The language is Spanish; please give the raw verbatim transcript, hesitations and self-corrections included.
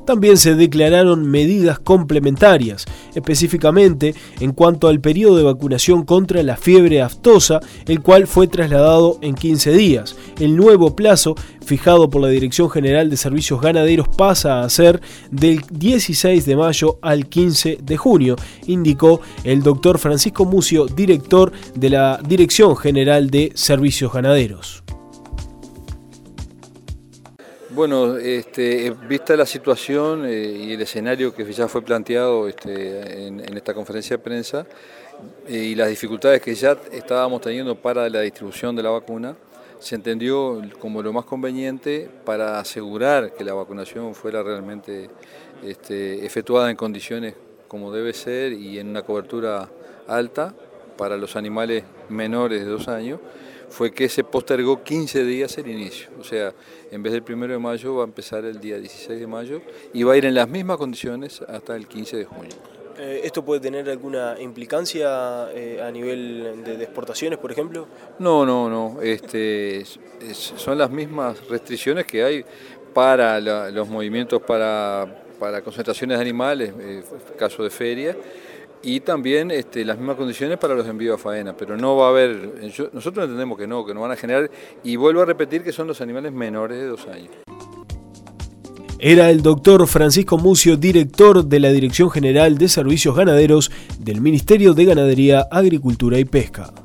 También se declararon medidas complementarias, específicamente en cuanto al periodo de vacunación contra la fiebre aftosa, el cual fue trasladado en quince días. El nuevo plazo fijado por la Dirección General de Servicios Ganaderos pasa a ser del dieciséis de mayo al quince de junio, indicó el doctor Francisco Mucio, director de la Dirección General de Servicios Ganaderos. Bueno, este, vista la situación eh, y el escenario que ya fue planteado este, en, en esta conferencia de prensa eh, y las dificultades que ya estábamos teniendo para la distribución de la vacuna, se entendió como lo más conveniente para asegurar que la vacunación fuera realmente este, efectuada en condiciones como debe ser y en una cobertura alta para los animales menores de dos años, fue que se postergó quince días el inicio. O sea, en vez del primero de mayo va a empezar el día dieciséis de mayo y va a ir en las mismas condiciones hasta el quince de junio. Eh, ¿Esto puede tener alguna implicancia eh, a nivel de, de exportaciones, por ejemplo? No, no, no. Este, es, son las mismas restricciones que hay para la, los movimientos para, para concentraciones de animales, eh, caso de feria, y también este, las mismas condiciones para los envíos a faena, pero no va a haber, yo, nosotros entendemos que no, que no van a generar, y vuelvo a repetir que son los animales menores de dos años. Era el doctor Francisco Mucio, director de la Dirección General de Servicios Ganaderos del Ministerio de Ganadería, Agricultura y Pesca.